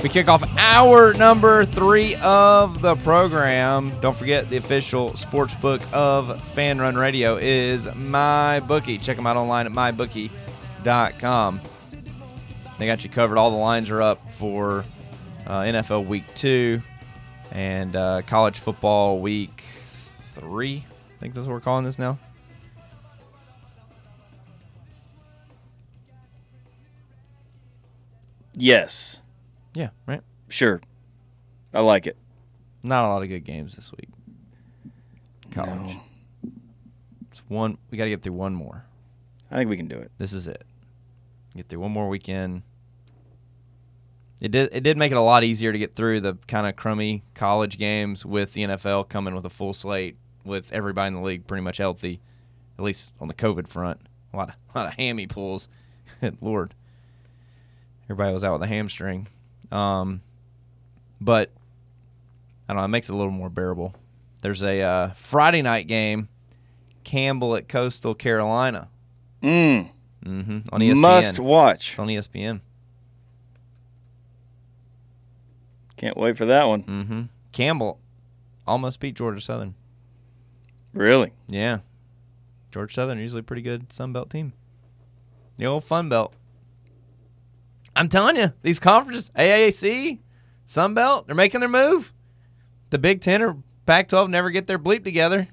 We kick off hour number 3 of the program. Don't forget, the official sports book of Fan Run Radio is MyBookie. Check them out online at mybookie.com. They got you covered. All the lines are up for NFL Week 2 and college football Week 3. I think that's what we're calling this now. Yes. Yeah, right. Sure. I like it. Not a lot of good games this week. College. No. It's one. We got to get through one more. I think we can do it. This is it. Get through one more weekend. It did make it a lot easier to get through the kind of crummy college games with the NFL coming with a full slate with everybody in the league pretty much healthy, at least on the COVID front. A lot of hammy pulls. Lord. Everybody was out with a hamstring. But, I don't know, it makes it a little more bearable. There's a Friday night game, Campbell at Coastal Carolina. On ESPN. Must watch. It's on ESPN. Can't wait for that one. Campbell almost beat Georgia Southern. Really? Yeah. Georgia Southern, usually a pretty good Sun Belt team. The old Fun Belt. I'm telling you, these conferences, AAC, Sun Belt, they're making their move. The Big Ten or Pac-12 never get their bleep together.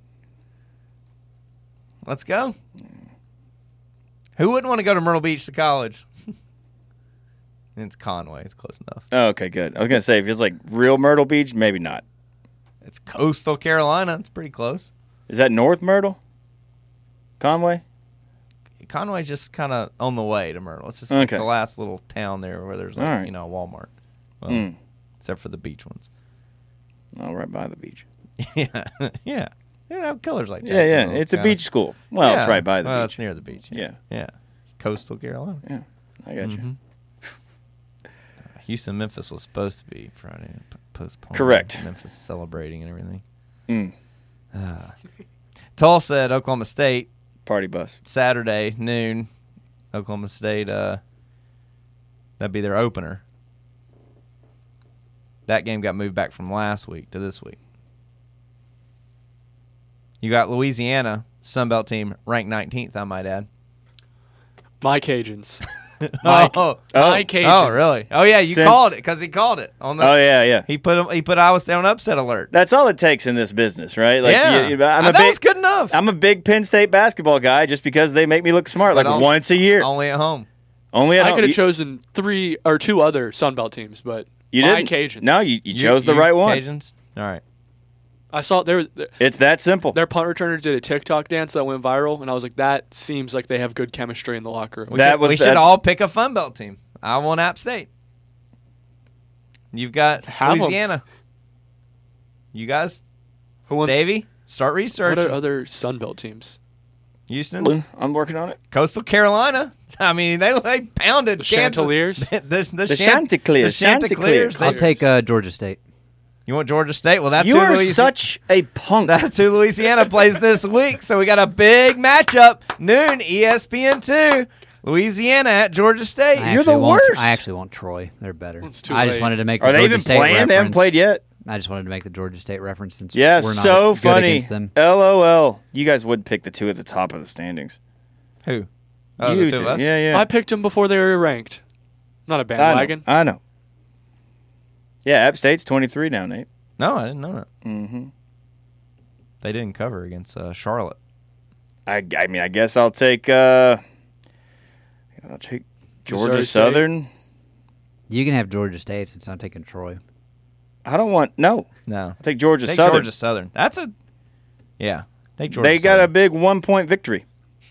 Let's go. Who wouldn't want to go to Myrtle Beach to college? It's Conway. It's close enough. Oh, okay, good. I was going to say, if it's like real Myrtle Beach, maybe not. It's Coastal Carolina. It's pretty close. Is that North Myrtle? Conway? Conway's just kind of on the way to Myrtle. It's just okay. like the last little town there where there's, like, right. a Walmart. Well, except for the beach ones. Oh, right by the beach. Yeah. Yeah. They don't have colors like that. Yeah. It's a beach school. Well, it's right by the beach. It's near the beach. Yeah. Yeah. It's Coastal Carolina. Yeah. I got you. Houston, Memphis was supposed to be Friday. Postponed. Correct. Memphis celebrating and everything. Tulsa at Oklahoma State. Party bus. Saturday, noon. Oklahoma State, that'd be their opener. That game got moved back from last week to this week. You got Louisiana, Sunbelt team, ranked 19th, I might add. My Cajuns. My Cajuns. Oh, really? Oh, yeah, you called it because he called it. Yeah. He put Iowa State on upset alert. That's all it takes in this business, right? Like, yeah. that was good enough. I'm a big Penn State basketball guy just because they make me look smart, but like once a year. Only at home. Only at home. I could have chosen 3 or 2 other Sunbelt teams, but you my didn't. Cajuns. No, you chose the right one. Cajuns? All right. I saw it's that simple. Their punt returner did a TikTok dance that went viral, and I was like, that seems like they have good chemistry in the locker room. We should all pick a Fun Belt team. I want App State. You've got Louisiana. You guys, Davey, start researching. What are other Sunbelt teams? Houston. I'm working on it. Coastal Carolina. I mean, they pounded the Chanticleers. the Chanticleers. Chanticleers. I'll take Georgia State. You want Georgia State? Well, that's you are such a punk. That's who Louisiana plays this week. So we got a big matchup. Noon, ESPN2. Louisiana at Georgia State. You're the worst. I actually want Troy. They're better. I just wanted to make. Are they even playing? They haven't played yet. I just wanted to make the Georgia State reference since we're not so funny. Good against them. LOL. You guys would pick the 2 at the top of the standings. Who? Oh, you the 2 of us? Yeah. I picked them before they were ranked. Not a bandwagon. I know. Yeah, App State's 23 now, Nate. No, I didn't know that. Mm-hmm. They didn't cover against Charlotte. I mean, I guess I'll take Georgia Southern. You can have Georgia State since I'm taking Troy. I don't want no. I'll take Georgia take Southern. Georgia Southern. That's a Take Georgia. They got a big 1-point victory.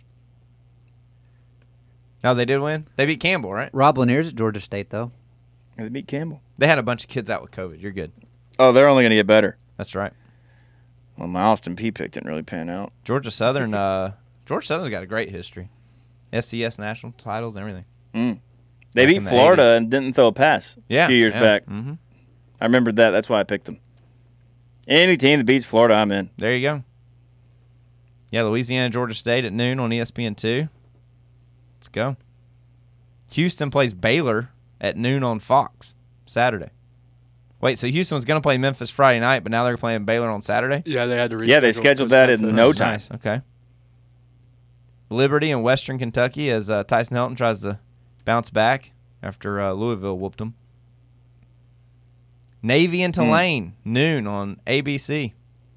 Oh, they did win? They beat Campbell, right? Rob Lanier's at Georgia State, though. They beat Campbell. They had a bunch of kids out with COVID. You're good. Oh, they're only going to get better. That's right. Well, my Austin P pick didn't really pan out. Georgia Southern's got a great history. FCS national titles and everything. They beat Florida 80s. and didn't throw a pass a few years back. Mm-hmm. I remembered that. That's why I picked them. Any team that beats Florida, I'm in. There you go. Yeah, Louisiana, Georgia State at noon on ESPN2. Let's go. Houston plays Baylor at noon on Fox. Saturday. Wait, so Houston was going to play Memphis Friday night, but now they're playing Baylor on Saturday? Yeah, they had to reschedule. Yeah, they scheduled that in no time. Nice. Okay. Liberty in Western Kentucky as Tyson Helton tries to bounce back after Louisville whooped him. Navy and Tulane, noon on ABC.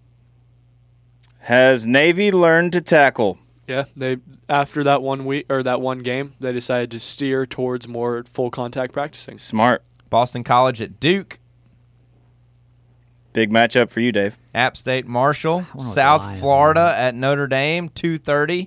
Has Navy learned to tackle? Yeah, they after that 1 week or that one game, they decided to steer towards more full contact practicing. Smart. Boston College at Duke. Big matchup for you, Dave. App State Marshall. wonder what the South line is Florida on that. at Notre Dame, 2:30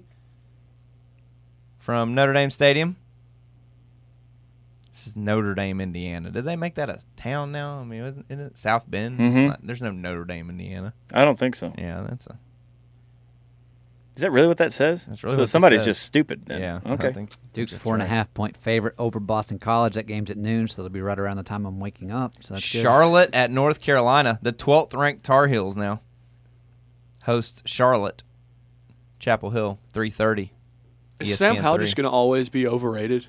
from Notre Dame Stadium. This is Notre Dame, Indiana. Did they make that a town now? I mean, isn't it South Bend? Mhm. There's no Notre Dame, Indiana. I don't think so. Yeah, that's a Is that really what that says? That's really so what it somebody's says. just stupid then. yeah. I Okay. think Duke's that's 4.5 point favorite over Boston College. That game's at noon, so it'll be right around the time I'm waking up. So that's good. Charlotte at North Carolina. The 12th ranked Tar Heels now host Charlotte. Chapel Hill, 3:30. Is Sam Howell 3. just going to always be overrated?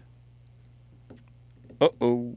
Uh-oh.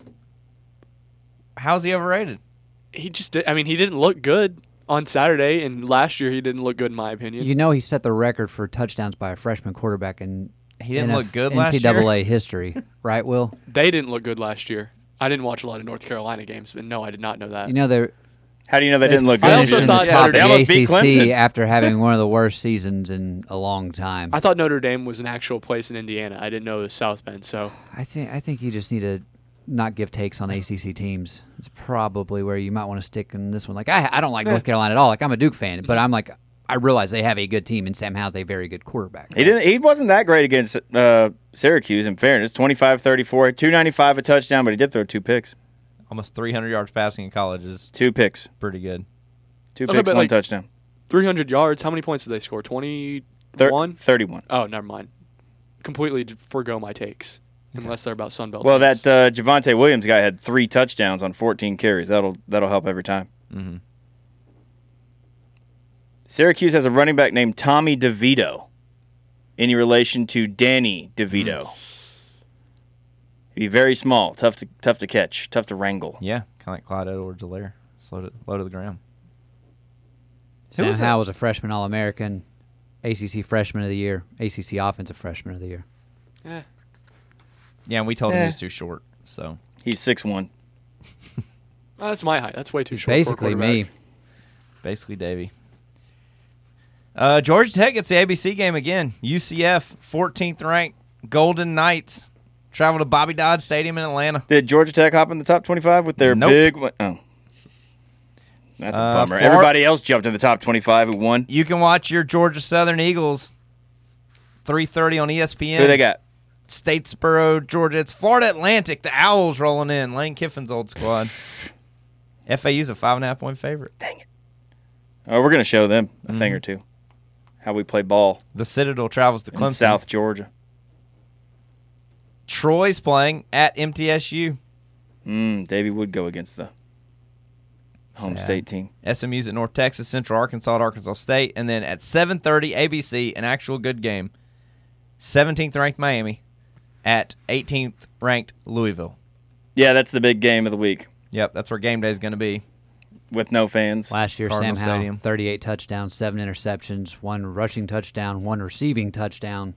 How's he overrated? He just did, I mean, he didn't look good on Saturday, and last year he didn't look good in my opinion. You know he set the record for touchdowns by a freshman quarterback in He didn't look good NCAA last year. history, right, Will? They didn't look good last year. I didn't watch a lot of North Carolina games, but no, I did not know that. You know they're How do you know they didn't look I good? also finished in thought the top of they the almost beat Clemson. ACC after having one of the worst seasons in a long time. I thought Notre Dame was an actual place in Indiana. I didn't know it was South Bend, so I think you just need to not give takes on ACC teams. It's probably where you might want to stick in this one. Like I don't like North Carolina at all. Like I'm a Duke fan, but I'm like I realize they have a good team and Sam Howell's a very good quarterback. He wasn't that great against Syracuse, in fairness. 25-34, 295 a touchdown, but he did throw 2 picks. Almost 300 yards passing in college is 2 picks. pretty good. 2 Okay, picks, but 1 like- touchdown. 300 yards. How many points did they score? 21? 31. Oh, never mind. Completely forgo my takes, unless they're about Sunbelt. Well, teams. that Javonte Williams guy had 3 touchdowns on 14 carries. That'll help every time. Mm-hmm. Syracuse has a running back named Tommy DeVito. Any relation to Danny DeVito? He'd be very small, tough to catch, tough to wrangle. Yeah, kind of like Clyde Edwards-Helaire. Low to the ground. Sam was that? Howell was a freshman All-American, ACC Freshman of the Year, ACC Offensive Freshman of the Year. Eh. Yeah, and we told him Eh. he was too short. So He's 6'1". That's my height. That's way too short. for a Basically me. quarterback. basically, Davey. Georgia Tech gets the ABC game again. UCF, 14th ranked Golden Knights, travel to Bobby Dodd Stadium in Atlanta. Did Georgia Tech hop in the top 25 with their Nope. big win? Oh. That's a bummer. Everybody else jumped in the top 25 who won. You can watch your Georgia Southern Eagles, 3:30 on ESPN. Who they got? Statesboro, Georgia. It's Florida Atlantic. The Owls rolling in. Lane Kiffin's old squad. FAU's a 5.5-point favorite. Dang it. Oh, we're going to show them a thing or two. How we play ball The Citadel travels to in Clemson. South Georgia. Troy's playing at MTSU. Davey would go against the home Sad. state team. SMU's at North Texas, Central Arkansas at Arkansas State. And then at 7:30 ABC, an actual good game, 17th ranked Miami at 18th ranked Louisville. Yeah, that's the big game of the week Yep, that's where game day is going to be. with no fans. Last year, Cardinal Sam Howell, Stadium. 38 touchdowns, 7 interceptions, 1 rushing touchdown, 1 receiving touchdown.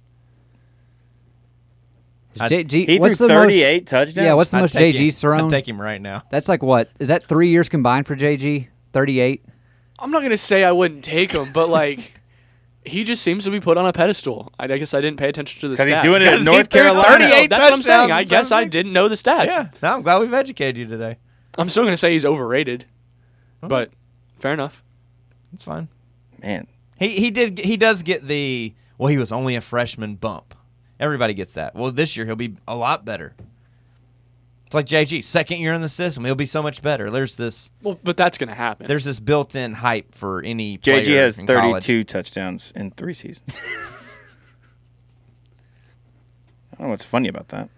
I'd- He what's threw the 38 touchdowns? Yeah, what's the I'd most take JG's him- thrown? I'd take him right now. That's like what? Is that 3 years combined for JG? 38? I'm not gonna say I wouldn't take him, but like, he just seems to be put on a pedestal. I guess I didn't pay attention to the stats. 'Cause he's doing it Because at he North threw Carolina. 38 That's what I'm saying. I touchdowns, guess I 17. didn't know the stats. Yeah, no, I'm glad we've educated you today. I'm still gonna say he's overrated, but fair enough. It's fine. Man, He does get the, well, he was only a freshman bump. Everybody gets that. Well, this year he'll be a lot better. It's like JG, second year in the system, he'll be so much better. There's this But that's gonna happen. There's this built-in hype for any player JG has in 32 college. touchdowns in 3 seasons. I don't know what's funny about that.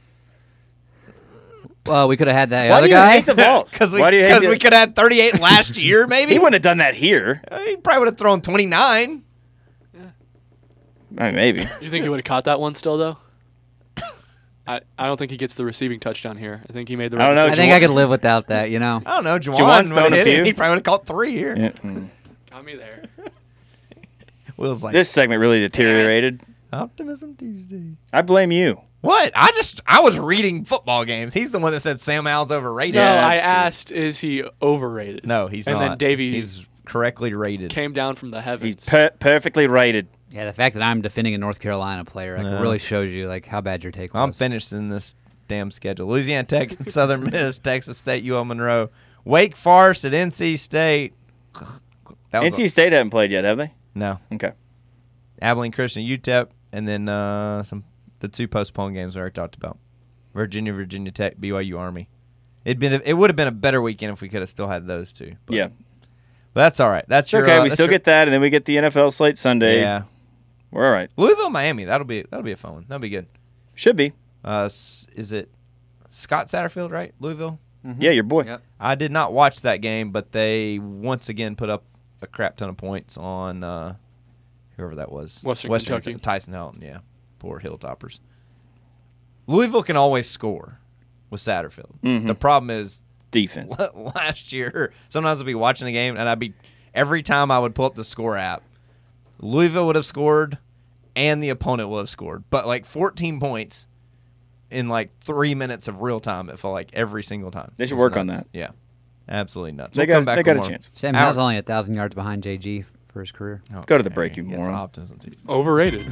Well, we could have had that Why other do you guy. hate the Vols? Because we Why do you hate because the- we could have had 38 last year, maybe. He wouldn't have done that here. He probably would have thrown 29. I mean, maybe. You think he would have caught that one still though? I don't think he gets the receiving touchdown here. I think he made the I don't know, right I think I could live without that, you know. I don't know. Juwan's Juwan thrown a would hit few. it. He probably would have caught 3 here. Yeah. Got me there. Will's like, This segment really deteriorated. Optimism Tuesday. I blame you. What? I was reading football games. He's the one that said Sam Howell's overrated. No, Yeah, I that's true. asked, is he overrated? No, he's and not. And then Davey He's correctly rated. came down from the heavens. He's perfectly rated. Yeah, the fact that I'm defending a North Carolina player really shows you like how bad your take was. I'm finished in this damn schedule. Louisiana Tech and Southern Miss, Texas State, UL Monroe, Wake Forest at NC State. That was NC State haven't played yet, have they? no. Okay. Abilene Christian, UTEP, and then the 2 postponed games I already talked about. Virginia Tech, BYU Army. It would have been a better weekend if we could have still had those 2. But, Yeah. but that's all right. That's It's your, okay. We that's still your- get that, and then we get the NFL slate Sunday. Yeah. We're all right. Louisville, Miami. That'll be a fun one. That'll be good. Should be. Is it Scott Satterfield, right? Louisville. Yeah, your boy. Yep. I did not watch that game, but they once again put up a crap ton of points on whoever that was. Western Kentucky. Tyson Helton, yeah. Poor Hilltoppers. Louisville can always score with Satterfield. Mhm. The problem is Defense. last year, sometimes I'd be watching a game and every time I would pull up the score app, Louisville would have scored and the opponent would have scored. But like 14 points in like 3 minutes of real time, it felt like every single time. They should It's work on nuts. that. Yeah. Absolutely nuts. They We'll come got back a with more. chance. Sam Our- Howell's only 1,000 yards behind JG for his career. Oh, Go to the there break, you It's moron. Optimism Tuesday. Overrated.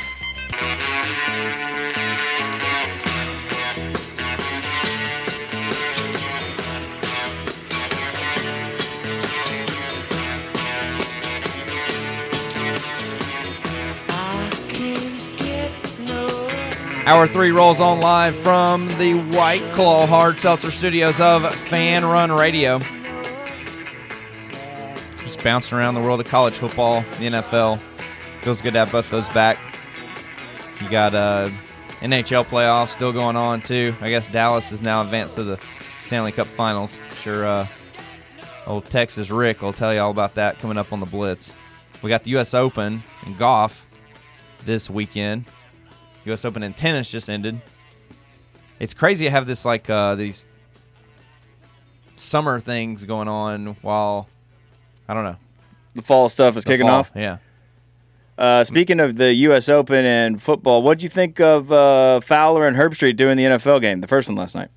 Hour 3 rolls on live from the White Claw Hard Seltzer Studios of Fan Run Radio. Just bouncing around the world of college football, the NFL. Feels good to have both those back. You got NHL playoffs still going on, too. I guess Dallas is now advanced to the Stanley Cup Finals. Sure, old Texas Rick will tell you all about that coming up on the Blitz. We got the U.S. Open in golf this weekend. U.S. Open in tennis just ended. It's crazy to have this these summer things going on while, I don't know. The fall stuff is the kicking fall. off. Yeah. Speaking of the U.S. Open and football, what did you think of Fowler and Herbstreit doing the NFL game, the first one last night?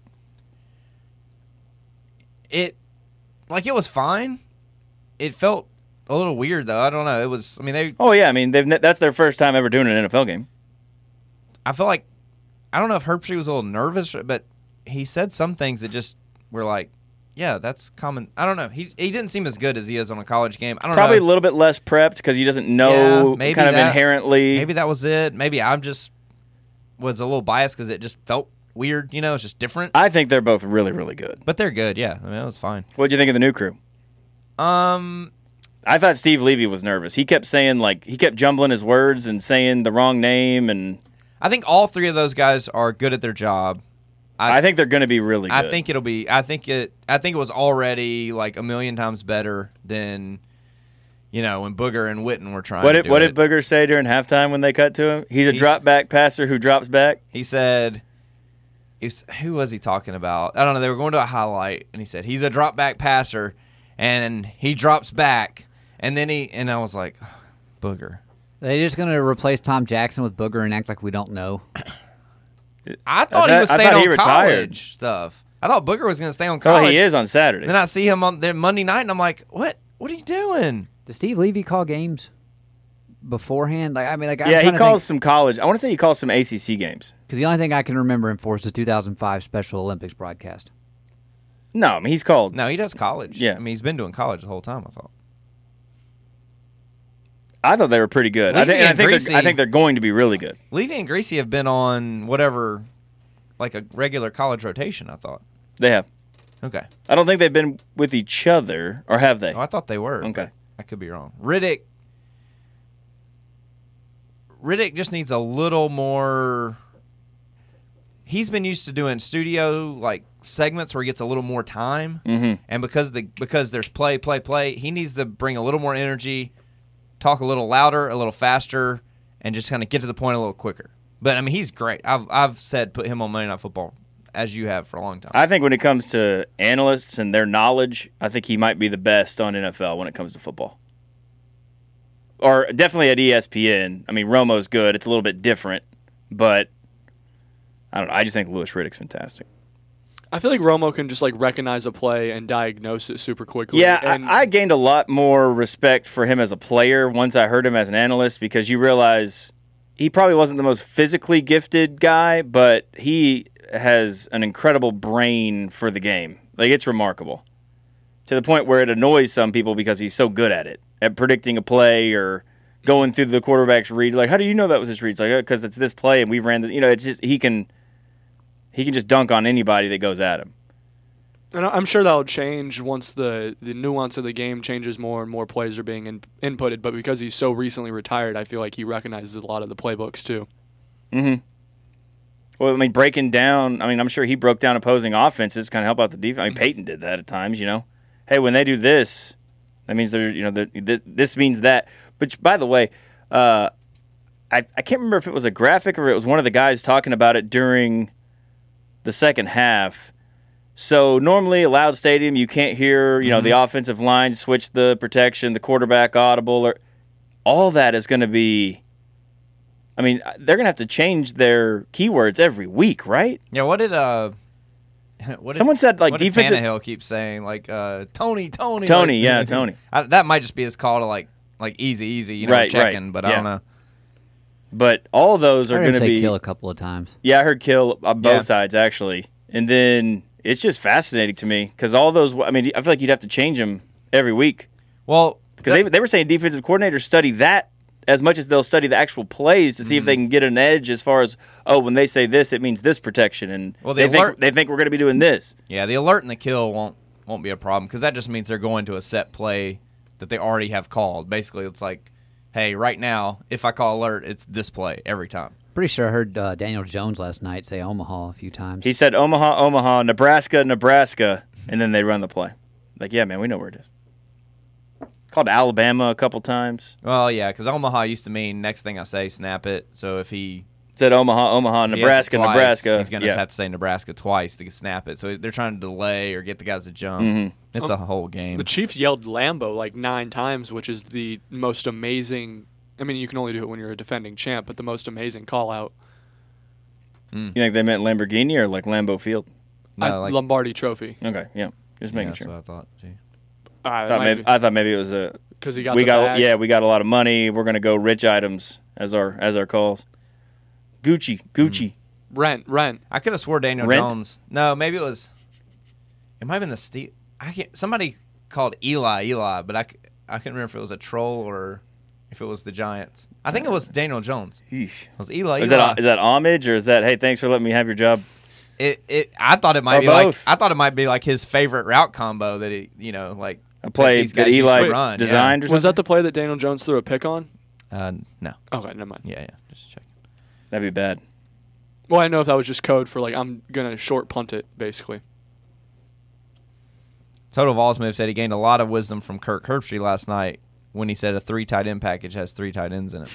It was fine. It felt a little weird though. I don't know. It was. I mean, Oh yeah, I mean that's their first time ever doing an NFL game. I feel like I don't know if Herbstreit was a little nervous, but he said some things that just were like, yeah, that's common. I don't know. He didn't seem as good as he is on a college game. I don't Probably know. a little bit less prepped because he doesn't know Yeah, maybe kind of that- inherently. Maybe that was it. Maybe I'm just was a little biased because it just felt weird. You know, it's just different. I think they're both really, really good. But they're good. Yeah, I mean, it was fine. What did you think of the new crew? I I thought Steve Levy was nervous. He kept saying he kept jumbling his words and saying the wrong name, and think all 3 of those guys are good at their job. I think they're going to be really good. I think it'll be. I think it was already like a million times better than, when Booger and Witten were trying. What to did do what it. did Booger say during halftime when they cut to him? He's a He's- drop back passer who drops back. He said, who was he talking about? I don't know. They were going to a highlight, and he said he's a drop back passer, and he drops back, and then and I was like, Booger. Are they just going to replace Tom Jackson with Booger and act like we don't know? I thought he was I staying thought he on retired. college stuff. I thought Booger was going to stay on Oh, college. he is on Saturday. Then I see him on there Monday night, and I'm like, what? What are you doing? Does Steve Levy call games beforehand? Yeah, he calls some college. I want to say he calls some ACC games. Because the only thing I can remember him for is the 2005 Special Olympics broadcast. No, I mean he's called. No, he does college. Yeah. I mean, he's been doing college the whole time, I thought. I thought they were pretty good. Levy and I Greasy- think they're going to be really good. Levy and Greasy have been on whatever, like a regular college rotation, I thought. They have. Okay. I don't think they've been with each other, or have they? Oh, I thought they were. Okay. but I could be wrong. Riddick just needs a little more. He's been used to doing studio segments where he gets a little more time, and because there's play, he needs to bring a little more energy, talk a little louder, a little faster, and just kind of get to the point a little quicker. But I mean, he's great. I've said put him on Monday Night Football as you have for a long time. I think when it comes to analysts and their knowledge, I think he might be the best on NFL when it comes to football. Or definitely at ESPN. I mean, Romo's good. It's a little bit different, but I don't know. I just think Louis Riddick's fantastic. I feel like Romo can just like recognize a play and diagnose it super quickly. Yeah, and I gained a lot more respect for him as a player once I heard him as an analyst, because you realize he probably wasn't the most physically gifted guy, but he has an incredible brain for the game. Like, it's remarkable. To the point where it annoys some people because he's so good at it, at predicting a play or going through the quarterback's read. Like, how do you know that was his read? It's like, because it's this play and we ran this. You know, it's just he can just dunk on anybody that goes at him. And I'm sure that'll change once the nuance of the game changes more and more plays are being inputted. But because he's so recently retired, I feel like he recognizes a lot of the playbooks too. Mm-hmm. Well, I mean, breaking down, I mean, I'm sure he broke down opposing offenses, kind of help out the defense. I mean, Peyton did that at times, you know. Hey, when they do this, that means they're, you know, this means that. But by the way, I can't remember if it was a graphic or it was one of the guys talking about it during the second half. So normally a loud stadium, you can't hear, you know, the offensive line switch the protection, the quarterback audible, or all that is going to be. I mean, they're going to have to change their keywords every week, right? Yeah, Someone said, like, what defensive. did Tannehill keep saying, like, Tony. Tony, like, yeah, Tony. That might just be his call to, like easy, you know, Right, checking, right, but yeah. I don't know. But all those are I going heard to him say be. kill a couple of times. Yeah, I heard kill on both Yeah. sides, actually. And then it's just fascinating to me because all those, I mean, I feel like you'd have to change them every week. Well, Because they were saying defensive coordinators study that as much as they'll study the actual plays to see if they can get an edge as far as, oh, when they say this, it means this protection. And Well, they think we're going to be doing this. yeah, the alert and the kill won't be a problem because that just means they're going to a set play that they already have called. Basically, it's like, hey, right now, if I call alert, it's this play every time. Pretty sure I heard Daniel Jones last night say Omaha a few times. He said Omaha, Nebraska, and then they run the play. Like, yeah, man, we know where it is. Called Alabama a couple times. Well, yeah, because Omaha used to mean next thing I say, snap it. So if he Said Omaha, if he has Nebraska, it twice, Nebraska. he's going to Yeah. have to say Nebraska twice to snap it. So they're trying to delay or get the guys to jump. Mhm. It's a whole game. The Chiefs yelled Lambo like 9 times, which is the most amazing. I mean, you can only do it when you're a defending champ, but the most amazing call out. You think they meant Lamborghini or like Lambeau Field? No, like- Lombardi Trophy. Okay, yeah. Just making that's sure. what I thought. Gee. I thought maybe it was a. Because he got we the got bag. we got a lot of money. We're gonna go rich items as our calls. Gucci. Rent. I could have swore Daniel Rent? Jones. No, maybe it was. It might have been the Steve. Somebody called Eli, but I couldn't remember if it was a troll or if it was the Giants. I think it was Daniel Jones. Yeesh. It was Eli. Is that homage or is that, hey, thanks for letting me have your job? I thought it might Or be like both. I thought it might be like his favorite route combo that he, you know, like A play these that guys used to Eli run. designed or Was something? that the play that Daniel Jones threw a pick on? Yeah. No. Okay, never mind. Yeah, just checking. That'd be bad. Well, I know if that was just code for like I'm gonna short punt it, basically. Total Volsmith said he gained a lot of wisdom from Kirk Herbstreit last night when he said a 3 tight end package has 3 tight ends in it.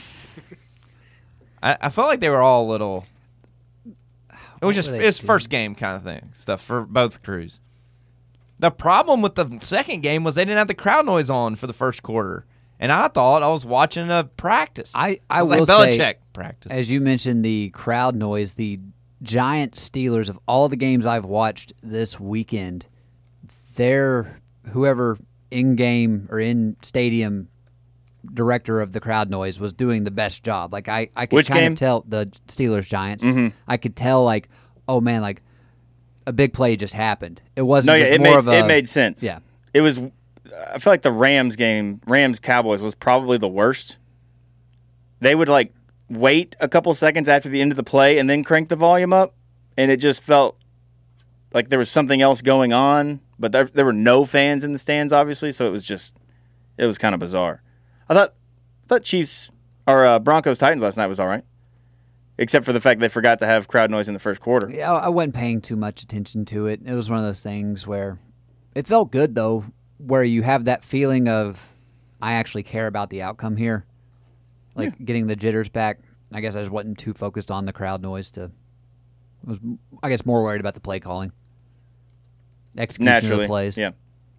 I felt like they were all a little. It was What just were they it's first game kind of thing stuff for both crews. The problem with the second game was they didn't have the crowd noise on for the first quarter, and I thought I was watching a practice. I was will like say, Belichick practice. as you mentioned, the crowd noise, the Giant Steelers of all the games I've watched this weekend, their whoever in-game or in-stadium director of the crowd noise was doing the best job. Like I could Which kind game? of tell the Steelers Giants. Mhm. I could tell like, oh man, like a big play just happened. It wasn't No, yeah, just it more made of a it made sense. Yeah. It was. I feel like the Rams game, Rams Cowboys, was probably the worst. They would like wait a couple seconds after the end of the play and then crank the volume up, and it just felt like there was something else going on. But there were no fans in the stands, obviously, so it was kind of bizarre. I thought Chiefs or Broncos Titans last night was all right, except for the fact they forgot to have crowd noise in the first quarter. Yeah, I wasn't paying too much attention to it. It was one of those things where it felt good, though, where you have that feeling of, I actually care about the outcome here. Like getting the jitters back. I guess I just wasn't too focused on the crowd noise. I was, I guess, more worried about the play calling, execution of Naturally, the plays. yeah.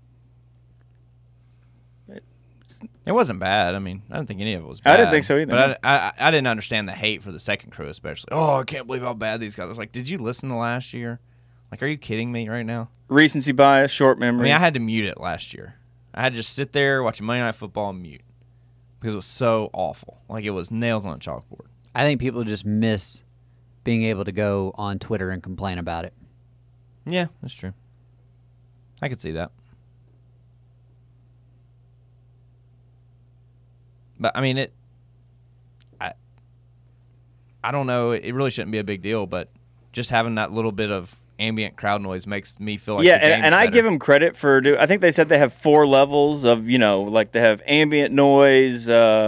It wasn't bad. I mean, I don't think any of it was bad. I didn't think so either. But I didn't understand the hate for the second crew, especially. Oh, I can't believe how bad these guys. I was like, did you listen to last year? Like, are you kidding me right now? Recency bias, short memories. I mean, I had to mute it last year. I had to just sit there watching Monday Night Football and mute because it was so awful. Like, it was nails on a chalkboard. I think people just miss being able to go on Twitter and complain about it. Yeah, that's true. I could see that. But I mean, I don't know. It really shouldn't be a big deal, but just having that little bit of ambient crowd noise makes me feel like yeah, the game's and I better. give them credit for. I think they said they have 4 levels of like they have ambient noise,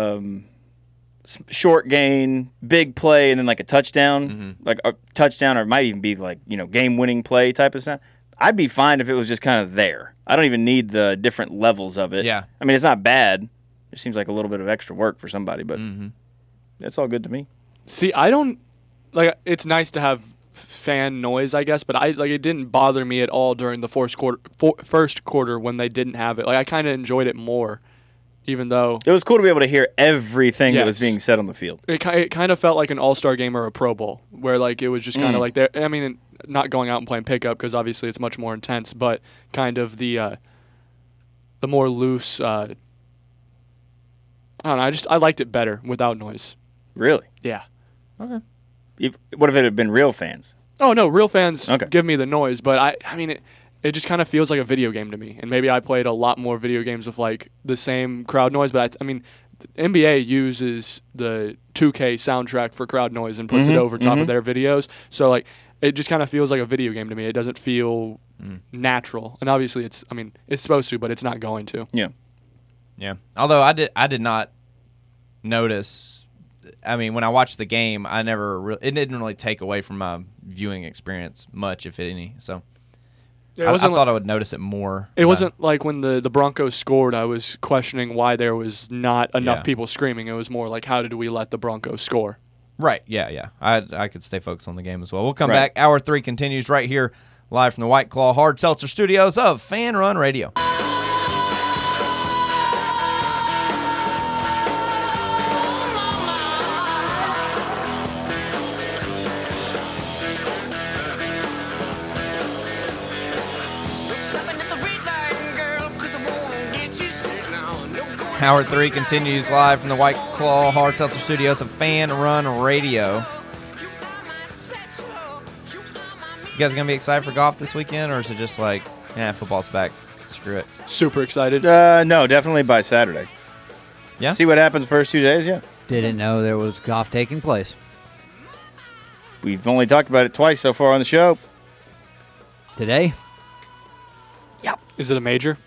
short gain, big play, and then like a touchdown, like a touchdown, or it might even be like game-winning play type of sound. I'd be fine if it was just kind of there. I don't even need the different levels of it. Yeah. I mean, it's not bad. It seems like a little bit of extra work for somebody, but that's all good to me. See, I don't like. It's nice to have fan noise, I guess, but it didn't bother me at all during the first quarter when they didn't have it. Like, I kind of enjoyed it more, even though It was cool to be able to hear everything that was Yes. being said on the field. it kind of felt like an All-Star game or a Pro Bowl, where like it was just kind of like there. I mean, not going out and playing pickup because obviously it's much more intense, but kind of the more loose. I don't know. I liked it better without noise. Really? Yeah. Okay. What if it had been real fans? Oh no, real fans Okay. give me the noise, but I mean it just kind of feels like a video game to me. And maybe I played a lot more video games with like the same crowd noise, but I mean NBA uses the 2K soundtrack for crowd noise and puts it over top of their videos. So like it just kind of feels like a video game to me. It doesn't feel natural. And obviously it's supposed to, but it's not going to. Yeah. Yeah. Although I did not notice. I mean, when I watched the game, it didn't really take away from my viewing experience much, if any. So I thought I would notice it more. It wasn't like when the Broncos scored, I was questioning why there was not enough Yeah. people screaming. It was more like, how did we let the Broncos score? Right. Yeah. I could stay focused on the game as well. We'll come Right. back. Hour 3 continues right here, live from the White Claw Hard Seltzer Studios of Fan Run Radio. Hour 3 continues live from the White Claw Hard Seltzer Studios of Fan Run Radio. You guys gonna be excited for golf this weekend, or is it just like, football's back, screw it? Super excited. No, definitely by Saturday. Yeah? See what happens the first 2 days, yeah. Didn't know there was golf taking place We've only talked about it twice so far on the show. today. Is it a major?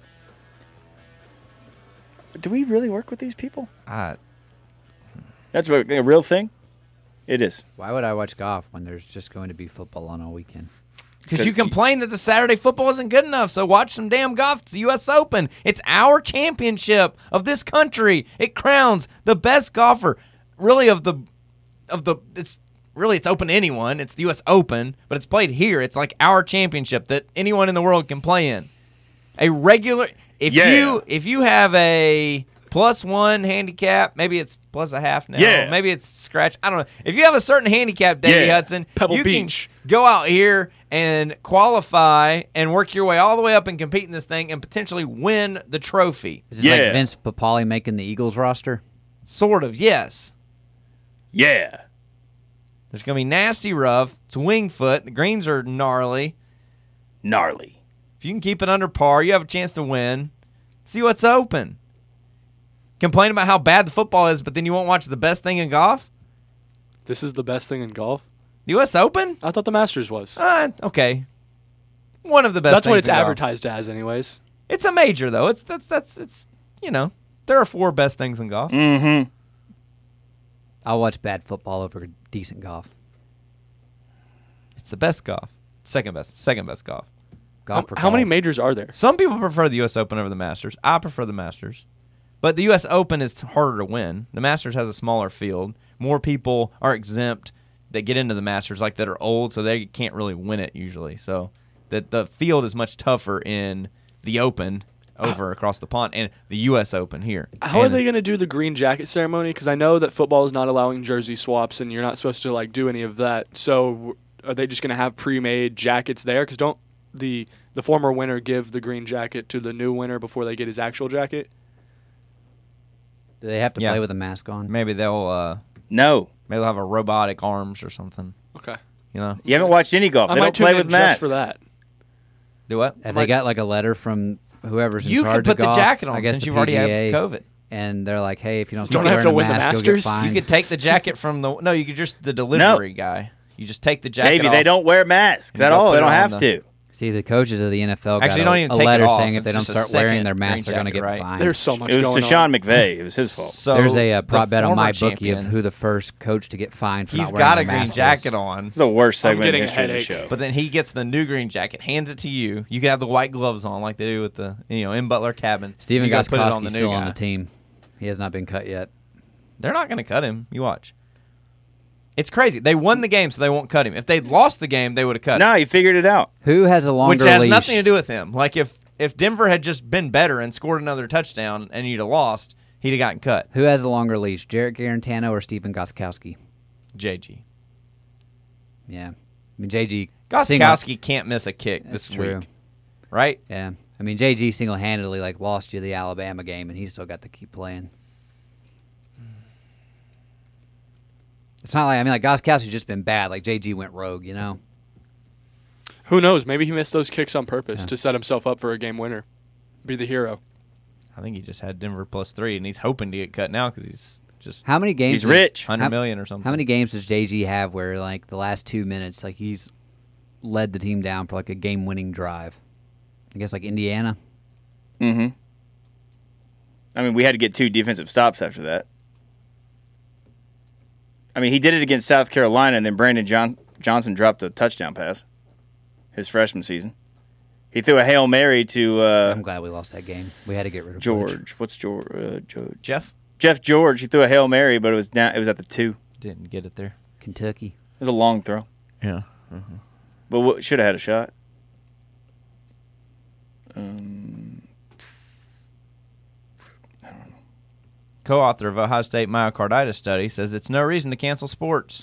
Do we really work with these people? I That's a real thing? It is. Why would I watch golf when there's just going to be football on all weekend? Because you complained that the Saturday football wasn't good enough, so watch some damn golf. It's the U.S. Open. It's our championship of this country. It crowns the best golfer, really it's open to anyone. It's the U.S. Open, but it's played here. It's like our championship that anyone in the world can play in. A regular, if you have a +1 handicap, maybe it's +0.5 now. Yeah. Maybe it's scratch. I don't know. If you have a certain handicap, Davey Hudson, Pebble you Beach. can go out here and qualify and work your way all the way up and compete in this thing and potentially win the trophy. Is this like Yeah. Vince Papale making the Eagles roster? Sort of, yes. Yeah. There's going to be nasty rough. It's wing foot. The greens are gnarly. Gnarly. If you can keep it under par, you have a chance to win. See what's open. Complain about how bad the football is, but then you won't watch the best thing in golf? This is the best thing in golf? The U.S. Open? I thought the Masters was. Okay. One of the best That's things what it's in golf. advertised as anyways. It's a major, though. It's there are 4 best things in golf. Mm-hmm. I'll watch bad football over decent golf. It's the best golf. Second best golf. Golf for How many golf. majors are there? Some people prefer the U.S. Open over the Masters. I prefer the Masters. But the U.S. Open is harder to win. The Masters has a smaller field. more people are exempt that get into the Masters, like that are old, so they can't really win it usually. So that the field is much tougher in the Open over across the pond and the U.S. Open here. How are And they going to do the green jacket ceremony? Because I know that football is not allowing jersey swaps, and you're not supposed to like do any of that. So are they just going to have pre-made jackets there? Because don't the former winner give the green jacket to the new winner before they get his actual jacket? Do they have to Yeah. play with a mask on? Maybe they'll have a robotic arms or something. Okay. You know, You haven't watched any golf. I They might don't play tune with in just masks. for that. do what? Have they got like a letter from whoever's in You charge can put of the golf? jacket on I guess since the you've already had PGA, COVID. And they're like, hey, if you don't Don't start have wearing to a win the mask, you'll get Masters? fined. You could take the jacket from the you could just the delivery guy. You just take the jacket Davey, off. they don't wear masks And at go all. put They it don't on have the- to. See, the coaches of the NFL Actually, got don't a, even a take it letter off. saying if they It's don't just a start wearing second their masks, they're green going to get jacket, right? fined. There's so much It was going to Sean on. McVay. It was his fault. So There's a the prop bet on former my bookie of champion, who the first coach to get fined for he's not wearing got a their green mask is. jacket on. It's the worst I'm segment in getting a history of the headache. show. But then he gets the new green jacket, hands it to you. You can have the white gloves on like they do with the in Butler Cabin. Steven You gotta put it on the Gostkowski's new still guy. on the team. He has not been cut yet. They're not going to cut him. You watch. It's crazy. They won the game, so they won't cut him. If they'd lost the game, they would have cut him. No, he figured it out. Who has a longer Which has leash? nothing to do with him. Like if Denver had just been better and scored another touchdown and you'd have lost, he'd have gotten cut. Who has a longer leash, Jarrett Garantano or Steven Gostkowski? JG. Yeah. I mean, JG. Gostkowski can't miss a kick That's this true. week. Right? Yeah. I mean, JG single-handedly lost you the Alabama game, and he still got to keep playing. It's not like Gostkowski's just been bad. Like JG went rogue, you know. Who knows? Maybe he missed those kicks on purpose Yeah. to set himself up for a game winner. Be the hero. I think he just had Denver +3, and he's hoping to get cut now because he's just How many games? He's rich. 100 million or something. How many games does JG have where the last 2 minutes he's led the team down for a game-winning drive? I guess Indiana. Mm-hmm. I mean, we had to get 2 defensive stops after that. I mean, he did it against South Carolina, and then Brandon Johnson dropped a touchdown pass his freshman season. He threw a Hail Mary to I'm glad we lost that game. We had to get rid of Butch. George. What's George? Jeff Jeff George. He threw a Hail Mary, but it was down. It was at the 2. didn't get it there. Kentucky. It was a long throw, Yeah. but should have had a shot. Co-author of Ohio State myocarditis study says it's no reason to cancel sports.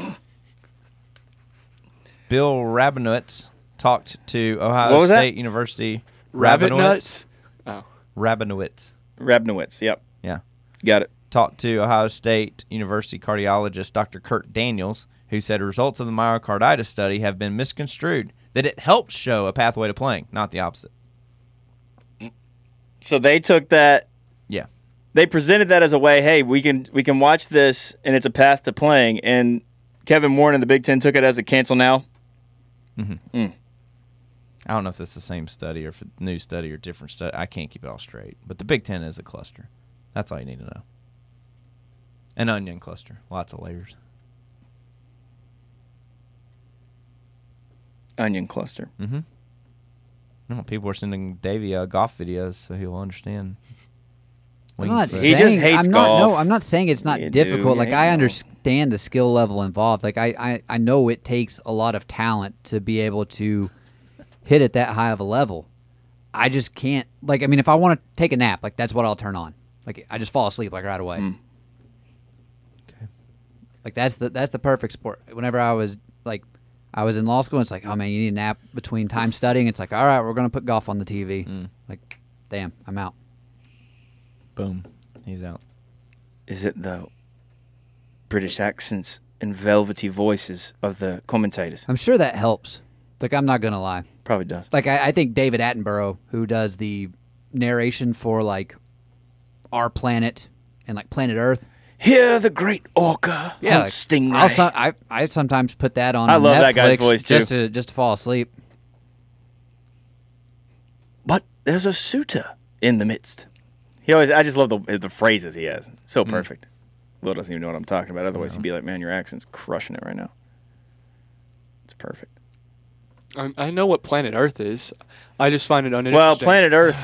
Bill Rabinowitz talked to Ohio What was that? State University. Rabbit Rabinowitz? nuts? Oh. Rabinowitz. Rabinowitz. Yep, Yeah. got it. Talked to Ohio State University cardiologist Dr. Kurt Daniels, who said results of the myocarditis study have been misconstrued, that it helps show a pathway to playing, not the opposite. So they took that. Yeah. They presented that as a way. Hey, we can watch this, and it's a path to playing. And Kevin Warren and the Big Ten took it as a cancel now. I don't know if it's the same study or if it's a new study or different study. I can't keep it all straight. But the Big Ten is a cluster. That's all you need to know. An onion cluster. Lots of layers. Onion cluster. Mm-hmm. No, people are sending Davey golf videos so he'll understand. I'm not Wingfoot. He just hates I'm not, golf. No, I'm not saying it's not You do, difficult. you I know. understand the skill level involved. I know it takes a lot of talent to be able to hit at that high of a level. I just can't. If I want to take a nap, that's what I'll turn on. I just fall asleep right away. Okay. That's the perfect sport. Whenever I was in law school, it's oh man, you need a nap between time studying. It's all right, we're gonna put golf on the TV. Damn, I'm out. Boom. He's out. Is it the British accents and velvety voices of the commentators? I'm sure that helps. I'm not gonna lie. Probably does. I think David Attenborough, who does the narration for Our Planet and Planet Earth. Hear the great orca hunt stingray. I sometimes put that on. I on love Netflix that guy's voice, too. just to fall asleep. But there's a suitor in the midst. I just love the phrases he has. So perfect. Will doesn't even know what I'm talking about. Otherwise, he'd be like, man, your accent's crushing it right now. It's perfect. I know what planet Earth is. I just find it uninteresting. Well, planet Earth,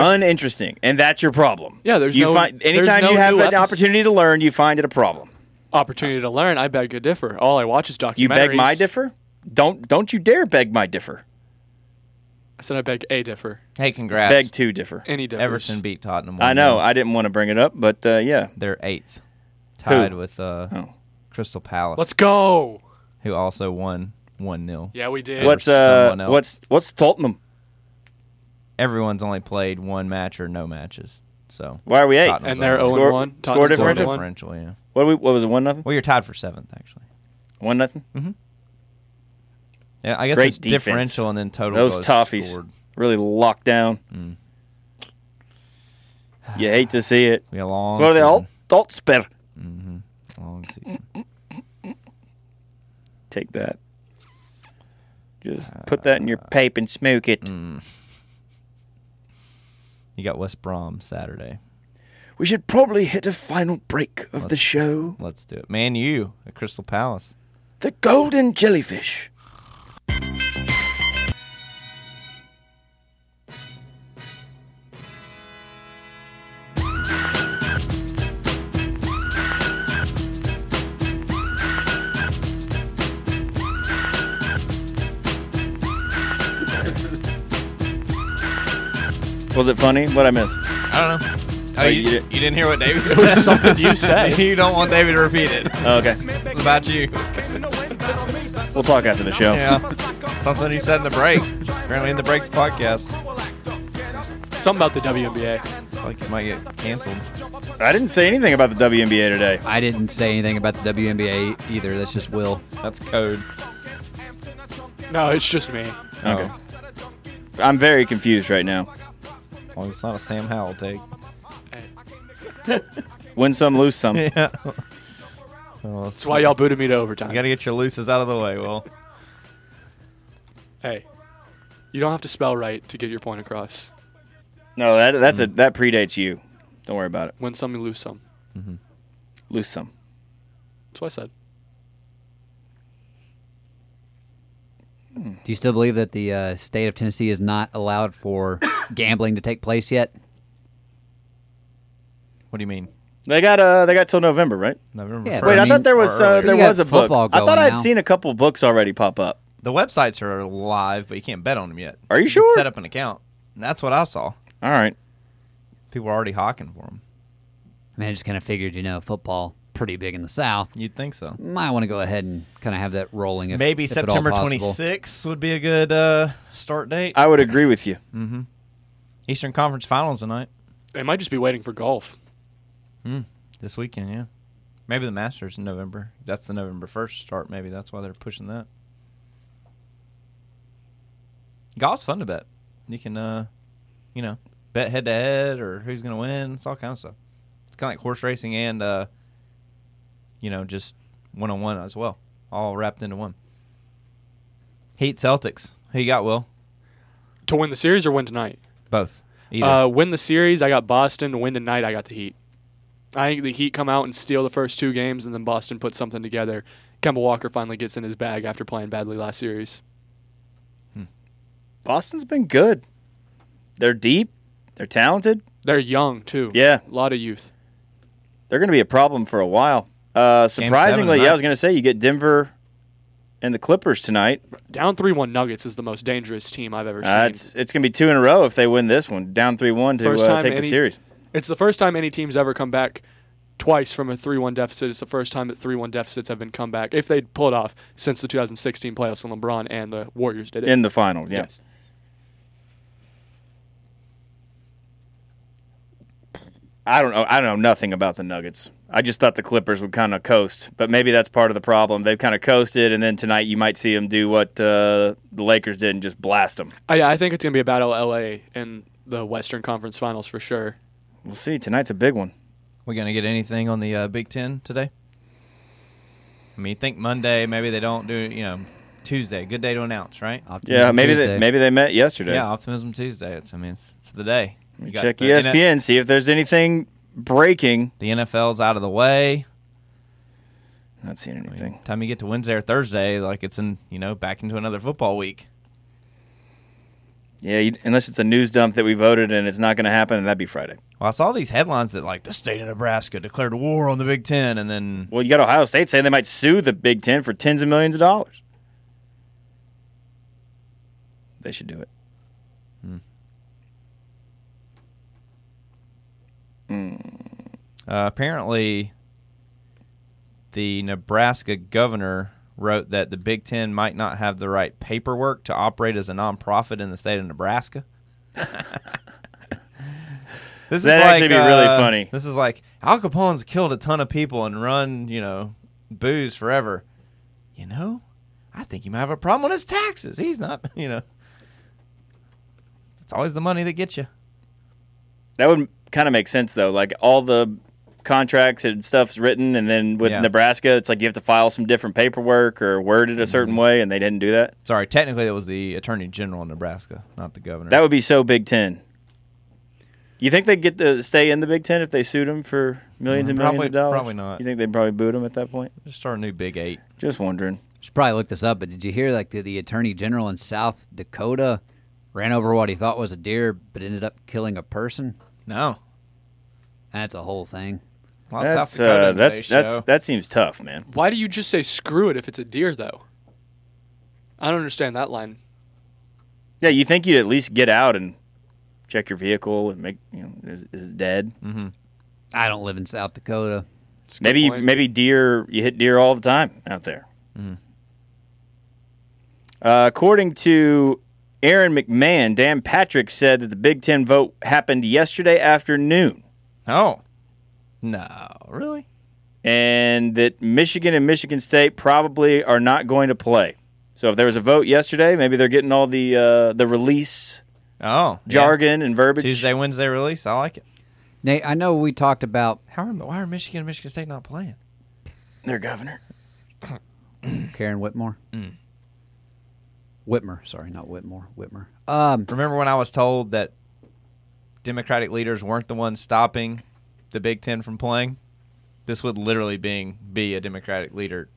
uninteresting. And that's your problem. Yeah, there's you no- find there's Anytime no you have new an episode. opportunity to learn, you find it a problem. opportunity to learn, I beg to differ. All I watch is documentaries. You beg my differ? Don't you dare beg my differ. I said I beg a differ. Hey, congrats. Beg to differ. Any differs. Everton beat Tottenham. I know. 1-0. I didn't want to bring it up, but yeah. They're 8th, tied Who? with Oh. Crystal Palace. Let's go. Who also won 1-0. Yeah, we did. What's someone else. what's Tottenham? Everyone's only played one match or no matches. So Why are we 8th? Tottenham's And they're on 0-1. Score Tottenham's differential? 0-1. differential, yeah. What was it? 1-0? Well, you're tied for 7th, actually. 1-0. Yeah, I guess Great it's defense. differential and then total Those goals toffees scored. really locked down. You hate to see it. We had a long What are they season. all? Altspur. Long season. Take that. Just put that in your pipe and smoke it. You got West Brom Saturday. We should probably hit a final break of the show. Let's do it. Man U at Crystal Palace. The Golden Jellyfish. Was it funny? What'd I miss? I don't know. Oh, Oh, you, you you didn't hear what David It said? was something you said. You don't want David to repeat it. Oh, okay. It's about you. We'll talk after the show. Yeah. Something you said in the break. Apparently in the breaks podcast. Something about the WNBA. Like you might get canceled. I didn't say anything about the WNBA today. I didn't say anything about the WNBA either. That's just Will. That's code. No, it's just me. Okay. I'm very confused right now. As long as it's not a Sam Howell take. Win some, lose some. Yeah. Well, That's why y'all booted me to overtime. You got to get your looses out of the way, Will. Hey, you don't have to spell right to get your point across. No, that predates you. Don't worry about it. Win some, you lose some. Lose some. That's what I said. Do you still believe that the state of Tennessee is not allowed for gambling to take place yet? What do you mean? They got till November, right? November Yeah, 1st. but Wait, I mean, thought there was or earlier. there You got was a book. football I thought going I'd now. seen a couple books already pop up. The websites are live, but you can't bet on them yet. Are you can sure? set up an account. And that's what I saw. All right. People are already hawking for them. I mean, I just kind of figured, football pretty big in the South. You'd think so. Might want to go ahead and kind of have that rolling. If, Maybe if at all September possible. 26th would be a good start date. I would agree with you. Eastern Conference Finals tonight. They might just be waiting for golf. This weekend, yeah. Maybe the Masters in November. That's the November 1st start. Maybe that's why they're pushing that. Golf's fun to bet. You can, bet head-to-head or who's going to win. It's all kind of stuff. It's kind of like horse racing and, just one-on-one as well. All wrapped into one. Heat Celtics. Who you got, Will? To win the series or win tonight? Both. Either. Win the series, I got Boston. To win tonight, I got the Heat. I think the Heat come out and steal the first two games, and then Boston puts something together. Kemba Walker finally gets in his bag after playing badly last series. Boston's been good. They're deep. They're talented. They're young, too. Yeah. A lot of youth. They're going to be a problem for a while. Surprisingly, tonight. I was going to say you get Denver and the Clippers tonight. Down 3-1 Nuggets is the most dangerous team I've ever seen. It's going to be 2 in a row if they win this one. Down 3-1 First to time take the any- series. It's the first time any team's ever come back twice from a 3-1 deficit. It's the first time that 3-1 deficits have been come back, if they'd pull it off, since the 2016 playoffs when LeBron and the Warriors did it. In the final, yeah. Yes. I don't know nothing about the Nuggets. I just thought the Clippers would kind of coast, but maybe that's part of the problem. They've kind of coasted, and then tonight you might see them do what the Lakers did and just blast them. I think it's going to be a battle of LA in the Western Conference Finals for sure. We'll see. Tonight's a big one. We going to get anything on the Big Ten today? I mean, you think Monday, maybe they don't do, Tuesday. Good day to announce, right? Yeah, maybe Tuesday. they met yesterday. Yeah, Optimism Tuesday. It's the day. You got Check the ESPN, see if there's anything breaking. The NFL's out of the way. Not seeing anything. Time you get to Wednesday or Thursday, like it's back into another football week. Yeah, unless it's a news dump that we voted and it's not going to happen, then that'd be Friday. Well, I saw these headlines that, like, the state of Nebraska declared war on the Big Ten, and then Well, you got Ohio State saying they might sue the Big Ten for tens of millions of dollars. They should do it. apparently the Nebraska governor wrote that the Big Ten might not have the right paperwork to operate as a nonprofit in the state of Nebraska. This That'd actually be really funny. This is like Al Capone's killed a ton of people and run, booze forever. I think he might have a problem with his taxes. He's not, It's always the money that gets you. That would kind of make sense, though. Like, all the contracts and stuff's written, and then with Nebraska, it's like you have to file some different paperwork or word it a certain way, and they didn't do that. Sorry, technically it was the Attorney General in Nebraska, not the governor. That would be so Big Ten. You think they'd get to stay in the Big Ten if they sued them for millions and millions of dollars? Probably not. You think they'd probably boot them at that point? Just start a new Big 8. Just wondering. Should probably look this up, but did you hear like the Attorney General in South Dakota ran over what he thought was a deer, but ended up killing a person? No. That's a whole thing. Well, South Dakota in today's show. That seems tough, man. Why do you just say screw it if it's a deer, though? I don't understand that line. Yeah, you think you'd at least get out and check your vehicle and make, is it dead? Mm-hmm. I don't live in South Dakota. Maybe deer, you hit deer all the time out there. Mm-hmm. According to Aaron McMahon, Dan Patrick said that the Big Ten vote happened yesterday afternoon. Oh. No, really? And that Michigan and Michigan State probably are not going to play. So if there was a vote yesterday, maybe they're getting all the release jargon and verbiage. Tuesday, Wednesday release. I like it. Nate, I know we talked about Why are Michigan and Michigan State not playing? Their governor. Karen Whitmore. Whitmer, sorry, not Whitmore. Whitmer. Remember when I was told that Democratic leaders weren't the ones stopping the Big Ten from playing? This would literally be a Democrat leader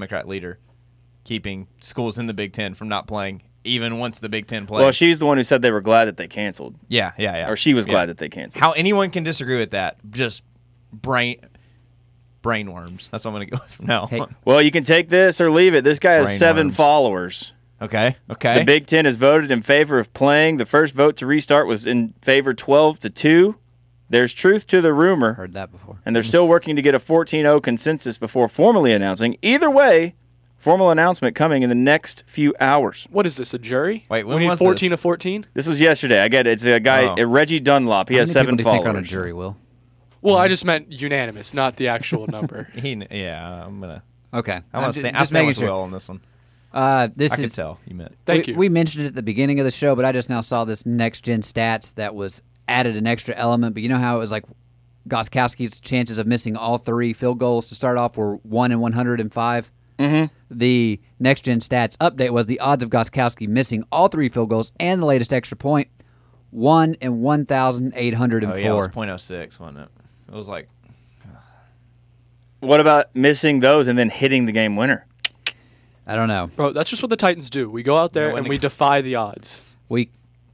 keeping schools in the Big Ten from not playing even once the Big Ten plays. Well, she's the one who said they were glad that they canceled. Yeah. Or she was glad that they canceled. How anyone can disagree with that? Just brainworms. That's what I'm going to go with from now on. Well, you can take this or leave it. This guy has 7 Brainworms. followers. Okay. The Big Ten has voted in favor of playing. The first vote to restart was in favor 12-2. There's truth to the rumor. Heard that before. And they're still working to get a 14-0 consensus before formally announcing. Either way, formal announcement coming in the next few hours. What is this, a jury? Wait, when we need was 14 this? to 14? This was yesterday. I get it. It's a guy, Reggie Dunlop. He has 7 people do you followers. think are on a jury, Will? Well, I just meant unanimous, not the actual number. I'm gonna. Okay. I'm gonna stand with Will on this one. This I could is. tell you meant. Thank you. We mentioned it at the beginning of the show, but I just now saw this next gen stats that was added an extra element. But you know how it was like Gostkowski's chances of missing all 3 field goals to start off were 1 in 105. Mm-hmm. The next gen stats update was the odds of Gostkowski missing all 3 field goals and the latest extra point 1 in 1,804. Oh yeah, it was .06, wasn't it? It was like. What about missing those and then hitting the game winner? I don't know. Bro, that's just what the Titans do. We go out there and we defy the odds. When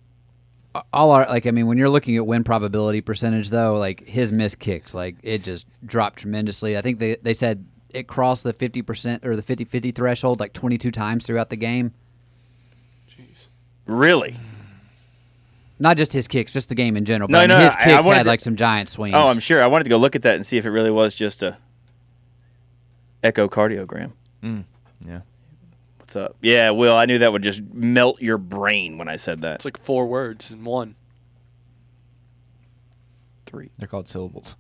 you're looking at win probability percentage though, like his missed kicks, like it just dropped tremendously. I think they said it crossed the 50% or the 50-50 threshold like 22 times throughout the game. Jeez. Really? Not just his kicks, just the game in general. No, But his kicks wanted had to- like some giant swings. Oh, I'm sure. I wanted to go look at that and see if it really was just a echocardiogram. Yeah. What's up? Yeah, Will, I knew that would just melt your brain when I said that. It's like 4 words in one. 3. They're called syllables.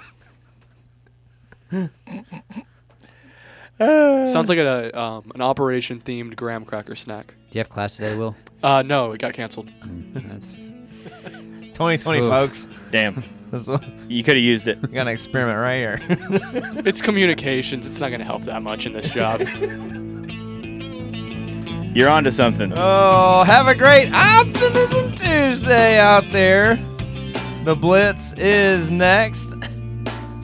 Sounds like an operation-themed graham cracker snack. Do you have class today, Will? No, it got canceled. That's 2020, Oof. folks. Damn. This is- You could have used it. We got an experiment right here. It's communications. It's not going to help that much in this job. You're on to something. Oh, have a great Optimism Tuesday out there. The Blitz is next.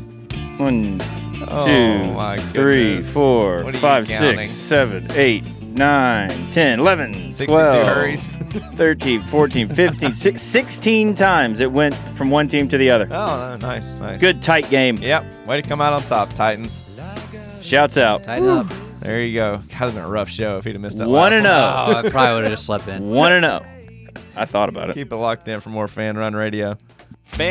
1, Oh, 2, my 3, goodness. 4, What are you 5, counting? 6, 7, 8, 9, 10, 11, 62 12, hurries. 13, 14, 15, 16 times it went from one team to the other. Oh, nice, nice. Good tight game. Yep. Way to come out on top, Titans. Shouts out. Tighten up. There you go. God, it's been a rough show if he'd have missed that 1-0. last one. Oh, I probably would have just slept in. 1-0. I thought about it. Keep it locked in for more Fan Run Radio.